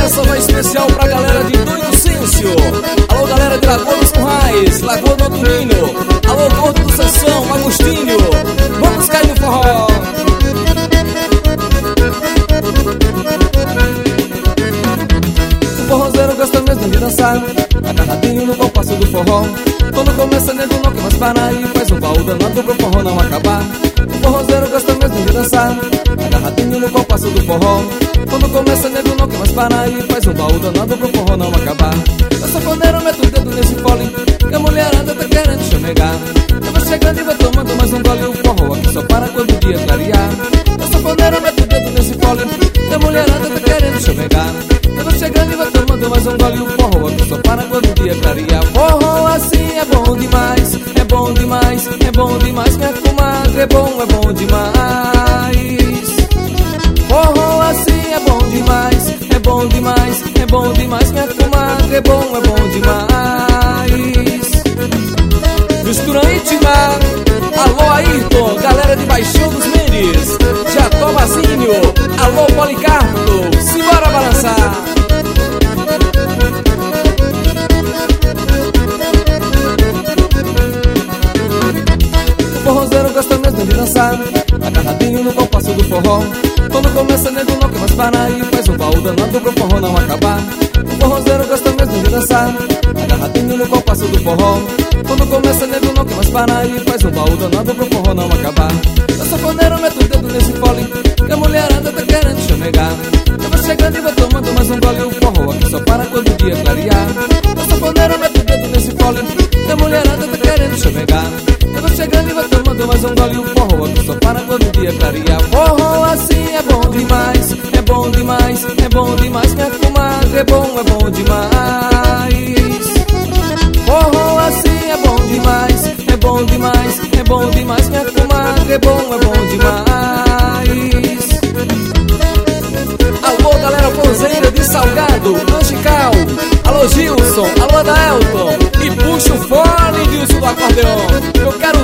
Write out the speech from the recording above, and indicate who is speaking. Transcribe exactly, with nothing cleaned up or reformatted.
Speaker 1: Essa vai especial pra galera de Doido Cêncio. Alô, galera de Lagoa dos Currais, Lagoa do Antolino. Alô, Gordo do Sessão, Agostinho. Vamos cair no forró. O forrozeiro gosta mesmo de dançar, agarradinho no compasso do forró. Quando começa, nego não quer mais parar e faz um baú danado pro forró não acabar. O forrozeiro gosta mesmo de dançar, agarradinho no compasso do forró. Quando começa, nego não quer mais parar e faz um baú danado pro forró não acabar. Eu safoneiro, meto o dedo nesse fole, que a mulherada tá querendo chomegar. Eu vou chegando e vou tomando mais um gole, o forró aqui só para quando o dia clarear. Eu safoneiro, meto o dedo nesse fole, que a mulherada tá querendo chomegar. Eu vou chegando e vou tomando mais um gole, o forró aqui só para quando o dia clarear. Forró assim é bom demais, é bom demais, é bom demais. Minha comadre é bom, é bom demais. Forró assim é bom demais, é bom demais, é bom demais. Minha comadre é bom, é bom demais. Mistura íntima. Alô Ayrton, galera de Baixão dos Mendes, Jatobazinho, alô Policarpo, simbora balançar. O forrozeiro gosta mesmo de dançar, agarradinho no compasso do forró. Quando começa, nego não quer mais parar e faz um baú danado pro forró não acabar. O forrozeiro gosta mesmo de dançar, agarradinho no compasso do forró. Quando começa, nego não quer mais parar e faz um baú danado pro forró não acabar. Eu safoneiro, meto o dedo nesse fole, que a mulherada tá querendo chomegar. Eu vou chegando e vou tomando mais um gole, o forró aqui só para quando o dia clarear. Eu safoneiro, meto o dedo nesse fole, que a mulherada tá querendo chomegar. Eu vou chegando e vou tomando mais um gole, o forró aqui só para quando o dia clarear. Forró assim é bom demais, é bom demais, é bom demais. Minha comadre é bom, é bom demais. Forró assim é bom demais, é bom demais, é bom demais. Minha comadre é bom, é bom demais. Alô, galera forrozeira de Salgado, Angical. Alô, Gilson, alô, Adaelton. E puxa o fole, Gilson, do acordeão. Eu quero